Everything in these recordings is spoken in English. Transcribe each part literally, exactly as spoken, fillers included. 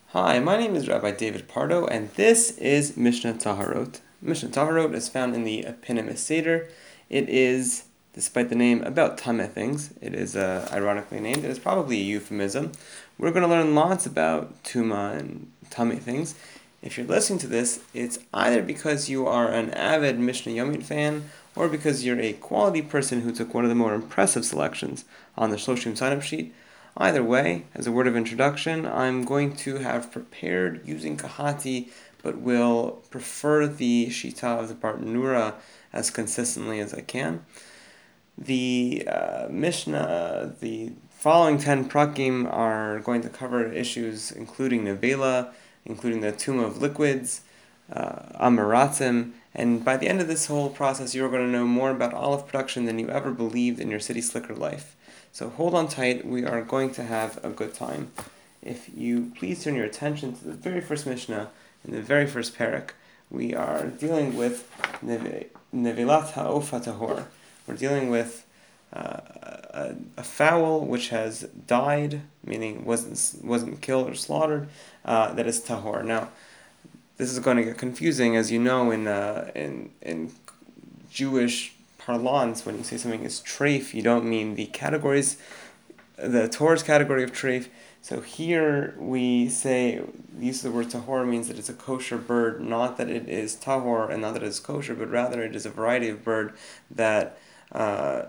Hi, my name is Rabbi David Pardo, and this is Mishnah Taharot. Mishnah Taharot is found in the Epinim Seder. It is, despite the name, about Tameh things. It is uh, ironically named. It is probably a euphemism. We're going to learn lots about Tuma and Tameh things. If you're listening to this, it's either because you are an avid Mishnah Yomit fan, or because you're a quality person who took one of the more impressive selections on the Shloshim sign-up sheet. Either way, as a word of introduction, I'm going to have prepared using Kahati, but will prefer the Shita of the Bartanura as consistently as I can. The uh, Mishnah, the following ten prakim are going to cover issues including Nevela, including the Tuma of liquids, uh, Amaratim, and by the end of this whole process, you're going to know more about olive production than you ever believed in your city slicker life. So hold on tight, we are going to have a good time. If you please turn your attention to the very first Mishnah, in the very first parak, we are dealing with Nevilat Ha'of HaTahor. We're dealing with uh, a, a fowl which has died, meaning wasn't wasn't killed or slaughtered, uh, that is tahor. Now, this is going to get confusing, as you know, in uh, in in Jewish parlance, when you say something is treif, you don't mean the categories, the Torah's category of treif. So here we say, the use of the word tahor means that it's a kosher bird, not that it is tahor and not that it is kosher, but rather it is a variety of bird that uh,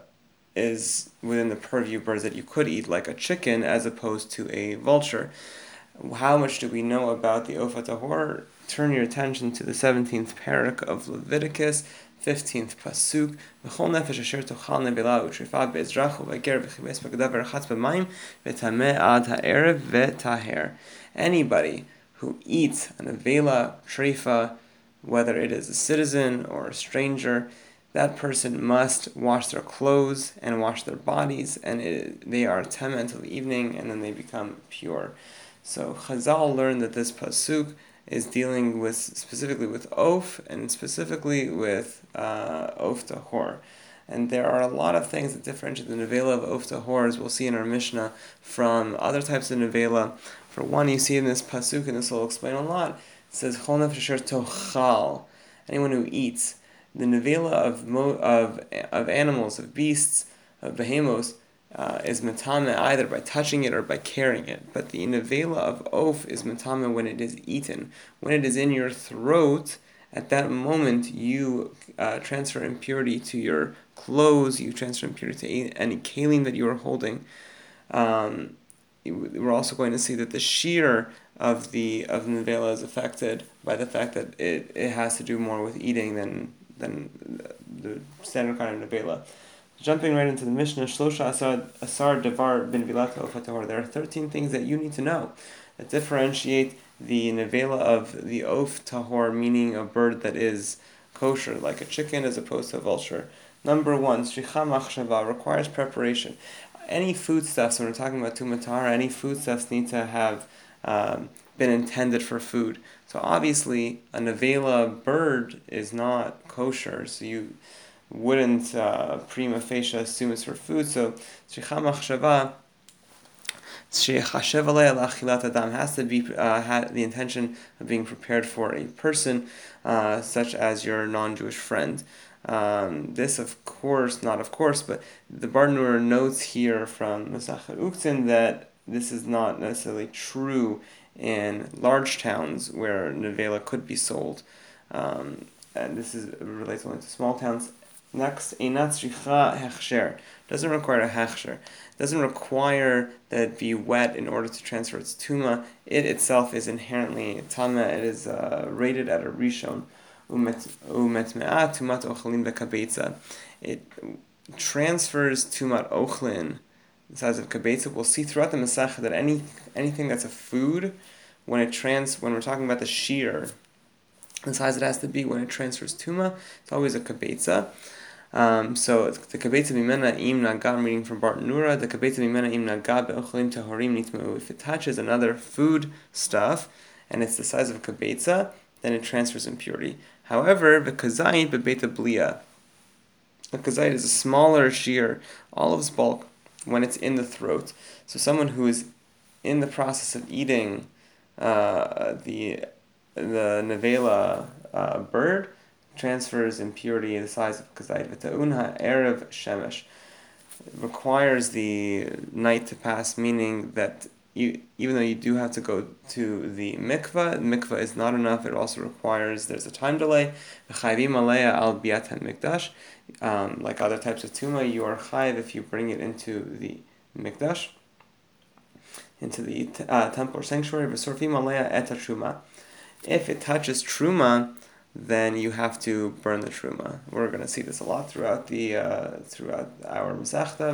is within the purview of birds that you could eat, like a chicken, as opposed to a vulture. How much do we know about the Ofa Tahor? Turn your attention to the seventeenth parak of Leviticus, fifteenth pasuk. V'chol nefesh asher tochal nevela u'trifa be'ezrachu v'ger v'chimes b'gadav v'rachatz b'mayim v'tameh ad ha'erev v'taher. Anybody who eats an nevela, trifa, whether it is a citizen or a stranger, that person must wash their clothes and wash their bodies, and it, they are tameh until the evening, and then they become pure. So Chazal learned that this pasuk is dealing with specifically with Of and specifically with uh, Of Tahor. And there are a lot of things that differentiate the Nevela of Of Tahor, as we'll see in our Mishnah, from other types of Nevela. For one, you see in this pasuk, and this will explain a lot, it says Chol nefesh asher tochal, anyone who eats. The Nevela of, mo- of, of animals, of beasts, of behemos, Uh, is metame either by touching it or by carrying it. But the nevela of oaf is metame when it is eaten. When it is in your throat, at that moment you uh, transfer impurity to your clothes, you transfer impurity to any kalim that you are holding. Um, we're also going to see that the shear of the of the nevela is affected by the fact that it, it has to do more with eating than, than the standard kind of nevela. Jumping right into the Mishnah, Shlosha Asar, asar Devar bin Vilat Of HaTahor. There are thirteen things that you need to know that differentiate the nevela of the Of Tahor, meaning a bird that is kosher, like a chicken as opposed to a vulture. Number one, Shricha Machshava, requires preparation. Any foodstuffs, when we're talking about Tumatara, any foodstuffs need to have um, been intended for food. So obviously, a nevela bird is not kosher, so you wouldn't uh, prima facie assume it's for food. So tzricha machshava, sheyachashev alei lachilat adam, has to be uh, had the intention of being prepared for a person, uh, such as your non-Jewish friend. Um, this, of course, not of course, but the Bartanura notes here from Masachet Uktzin that this is not necessarily true in large towns where nevela could be sold. Um, and this is relates only to small towns. Next, einat tzricha hechsher, doesn't require a hechsher, doesn't require that it be wet in order to transfer its tuma. It itself is inherently tama. It is uh, rated at a rishon. Umetme'at tumat ochlin v'kabetza. It transfers tumat ochlin, the size of kabetza. We'll see throughout the Masech that any anything that's a food, when it trans when we're talking about the shear, the size it has to be when it transfers tuma, it's always a kabetza. Um, so the kabetza bimena im naga, I'm reading from Bartanura, the kabetza bimena im naga be'ochlim tahorim nitmeu. If it touches another food stuff and it's the size of a kabetza, then it transfers impurity. However, the kazait bebeta blia, the kazait is a smaller shear, olive's bulk, when it's in the throat. So someone who is in the process of eating uh, the the nevela uh, bird transfers impurity the size of kazait. V'ta'unha erev shemesh requires the night to pass, meaning that you, even though you do have to go to the mikvah, mikvah is not enough. It also requires, there's a time delay. V'chayvim aleya al biat mikdash. Um, like other types of tuma, you are chayv if you bring it into the mikdash, into the uh, temple or sanctuary. V'sorfim aleya et truma. If it touches truma, then you have to burn the truma. We're going to see this a lot throughout the uh, throughout our Masechta.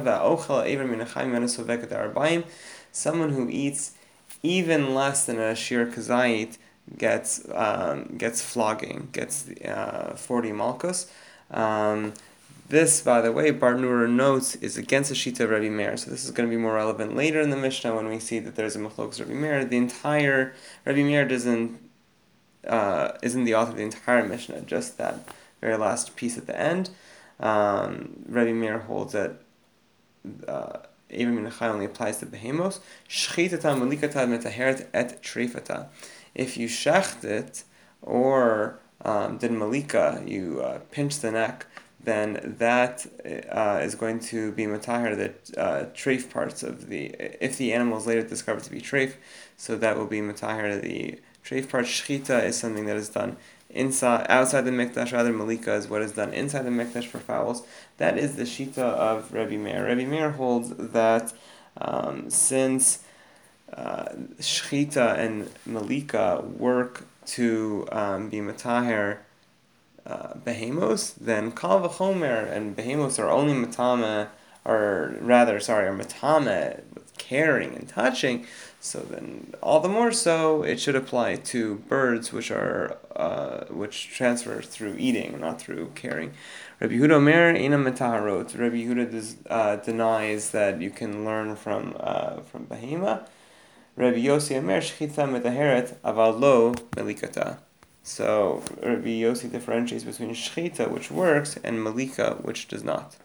Someone who eats even less than a shir kazait gets um, gets flogging, gets uh, forty malchus. Um, this, by the way, Barnura notes, is against the Shita of Rebbe Meir. So this is going to be more relevant later in the Mishnah when we see that there's a Machlokas Rebbe Meir. The entire Rebbe Meir doesn't Uh, isn't the author of the entire Mishnah, just that very last piece at the end. Um, Rebbe Meir holds that uh, Eva Minachai only applies to behemos. Shchitata malikata metaheret et trefata. If you shecht it, or um, did malika, you uh, pinch the neck, then that uh, is going to be mataher the uh, treif parts of the, if the animal is later discovered to be treif, so that will be mataher the treif part. Shchita is something that is done inside, outside the mikdash. Rather, malika is what is done inside the mikdash for fowls. That is the shita of Rebbe Meir. Rebbe Meir holds that um, since uh, shchita and malika work to um, be mataher uh, behemos, then kal v'chomer and behemos are only matame, or rather, sorry, are matame with caring and touching. So then, all the more so, it should apply to birds, which are uh, which transfer through eating, not through caring. Rabbi Yehuda Omer ina metaharot. Rabbi Yehuda does, uh, denies that you can learn from uh, from behema. Rabbi Yossi Omer shchita metaheret aval lo melikata. So Rabbi Yossi differentiates between shchita, which works, and malika, which does not.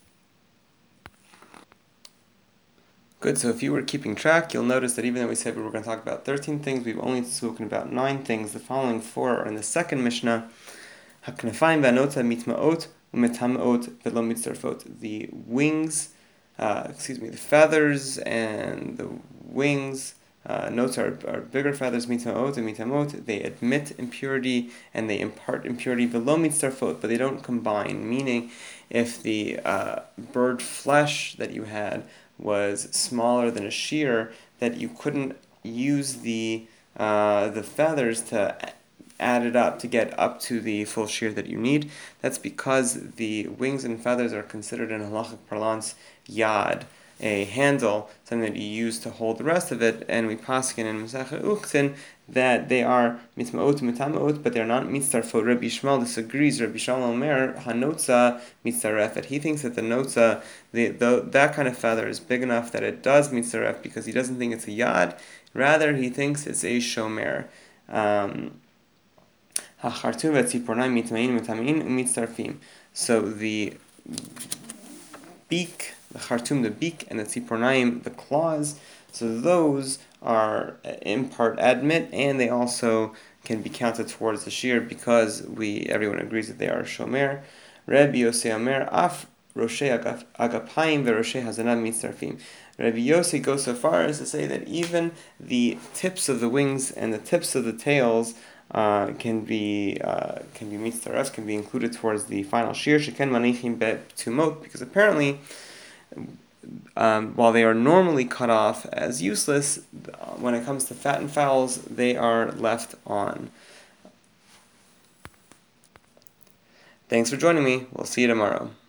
Good, so if you were keeping track, you'll notice that even though we said we were going to talk about thirteen things, we've only spoken about nine things. The following four are in the second Mishnah. Haknafayim v'anota mitmaot u'metamaot v'lo mitzarfot. The wings, uh, excuse me, the feathers and the wings, uh, notes are, are bigger feathers, mitmaot and mitamot. They admit impurity and they impart impurity, v'lo mitzarfot, but they don't combine. Meaning, if the uh, bird flesh that you had was smaller than a shear, that you couldn't use the uh, the feathers to add it up to get up to the full shear that you need. That's because the wings and feathers are considered in halachic parlance yad, a handle, something that you use to hold the rest of it, and we paskin in Masechet Uktzin that they are mitmaot mitamaot, but they're not mitzarfot. Rabbi Yishmael disagrees. Rabbi Yishmael Omer hanotza mitzarefet. He thinks that the notza, the, the that kind of feather is big enough that it does mitzaref because he doesn't think it's a yad. Rather, he thinks it's a shomer. Um, so the beak, the chartum, the beak, and the tzipornaim, the claws, so those are in part admit, and they also can be counted towards the shear because we everyone agrees that they are shomer. Rabbi Yossi Omer af roshei agapayim veroshei hazanav mitzarfim. Rabbi Yossi goes so far as to say that even the tips of the wings and the tips of the tails Uh, can be uh, can be mitzaref, can be included towards the final shear. Sheken manichim betumot, because apparently, um, while they are normally cut off as useless, when it comes to fattened fowls, they are left on. Thanks for joining me. We'll see you tomorrow.